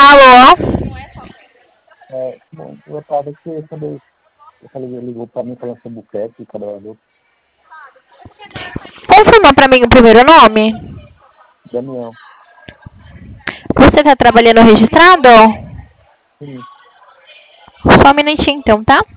Alô? Bom, eu estava aqui quando eu falei, ele ligou para mim falando sobre o CREP, o trabalhador, Confirma pra mim o primeiro nome. Daniel. Você tá trabalhando registrado? Sim, Só um minutinho então, tá?